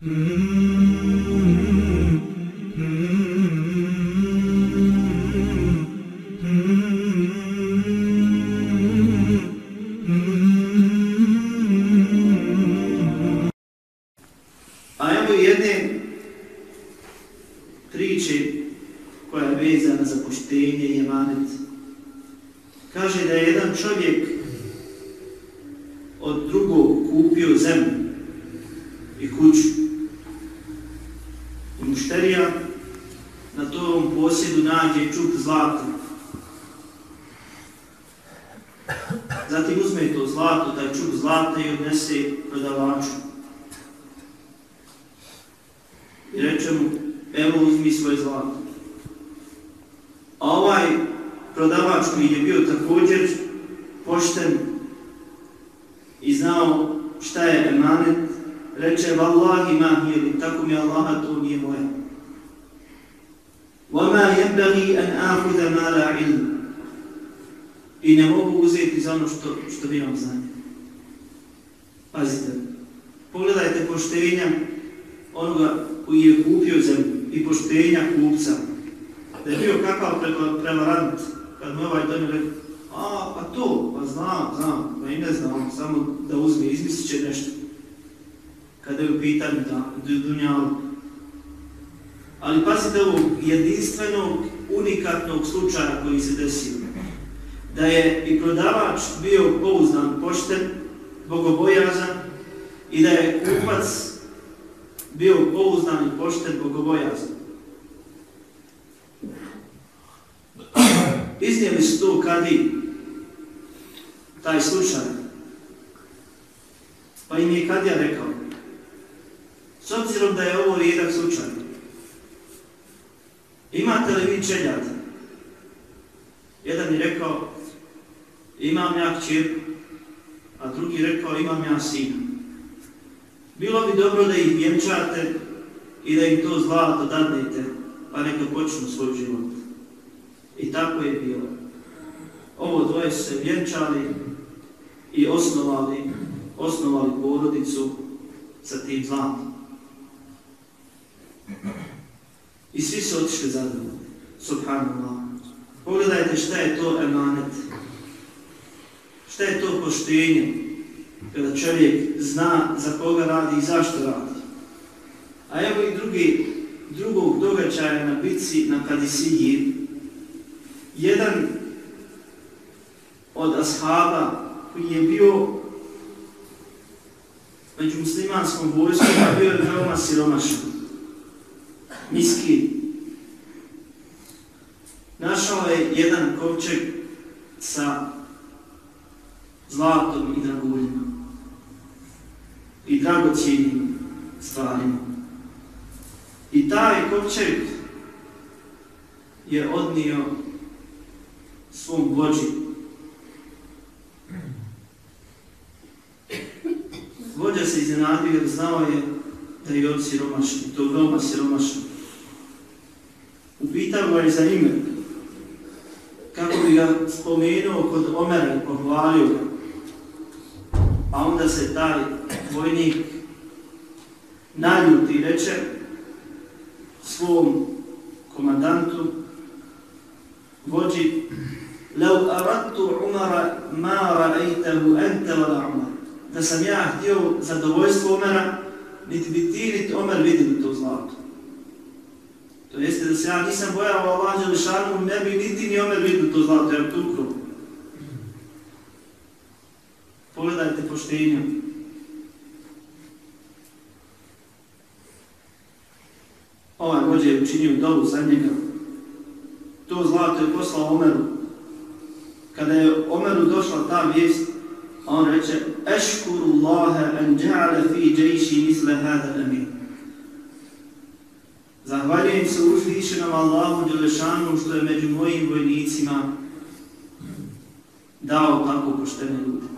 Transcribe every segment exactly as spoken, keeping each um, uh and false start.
A evo jedne priče koja je vezana za poštenje i emanet. Kaže da je jedan čovjek od drugog kupio zemlju i kuću. I mušterija na tom posjedu nađe čup zlata. Zatim uzme to zlato, taj čup zlata i odnese prodavaču. I reče mu, evo uzmi svoje zlato. A ovaj prodavač koji je bio također pošten i znao šta je emanet, reče, vallahi ma hiye, tako mi Allaha, to nije moja. وَمَا يَنْبَغِي أَنْ آخُذَ مَا لَا عِلْمُ. I ne mogu uzeti za ono što, što nemam znanje. Pazite, pogledajte poštenja onoga koji je kupio zemlju i poštenja kupca. Da je bio kakav prevarant, kad mu ovaj donio rekao, a, pa to, pa znam, znam, pa i ne znam, samo da uzme, izmislit će nešto. Kada je u pitanju da, dunjalu. Ali pazite ovog jedinstvenog, unikatnog slučaja koji se desio. Da je i prodavač bio pouzdan, pošten, bogobojazan i da je kupac bio pouzdan i pošten, bogobojazan. Iznijeli su to kadi taj slučaj. Pa im je kadija rekao, s obzirom da je ovo rijedak slučaj, imate li vi čeljata? Jedan je rekao, imam ja kćerku, a drugi rekao, imam ja sina. Bilo bi dobro da ih vjenčate i da im to zlato dadnete, pa neka počnu svoj život. I tako je bilo. Ovo dvoje su se vjenčali i osnovali, osnovali porodicu sa tim zlatom. I svi su otišli zadovoljni. Subhanallah. Pogledajte šta je to emanet. Šta je to poštenje? Kada čovjek zna za koga radi i zašto radi. A evo i drugi, drugog događaja na bitci na Kadisiji. Jedan od ashaba koji je bio među muslimanskom vojskom, bio je veoma siromašan, miskin. Našao je jedan kovčeg sa zlatom i draguljima i dragocijenim stvarima. I taj kovčeg je odnio svom vođi. Vođa se iznenadio jer znao je da je on siromašan, to je veoma siromašan. Upitao ga je za ime, kako bi ga spomenuo kod Omera i pohvalio ga. A onda se taj vojnik naljuti i reče svom komandantu, vođi, لو أردت عمر ما رأيته أنت ولا عمر. Da sam ja htio zadovoljstvo Omera, niti bi ti, niti Omer vidjeli to zlato. To jeste da se ja nisam bojao Allah Đelešanu, ne bi niti ni Omer vidjeli to zlato, jer to ukro. Pogledajte poštenja. Ovaj vođa je učinio dovu za njega. To zlato je poslao Omeru. Kada je Omeru došla ta vijest, on reče, Eškuru Allahe an ja'ale fi džejši misle hada amin. Zahvaljujem se uzvišenom Allahu Đelešanu što je među mojim vojnicima dao tako poštene ljude.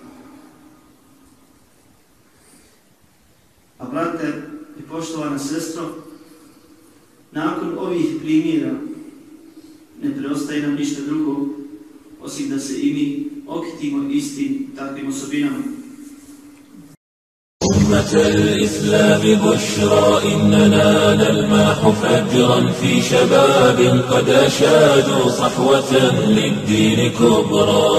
A brate i poštovana sestro, nakon ovih primjera ne preostaje nam ništa drugo osim da se i mi okitimo istim takvim osobinama. أمة الإسلام بشرى إننا نلمح فجرا في شباب قد أشادوا صحوة للدين كبرى.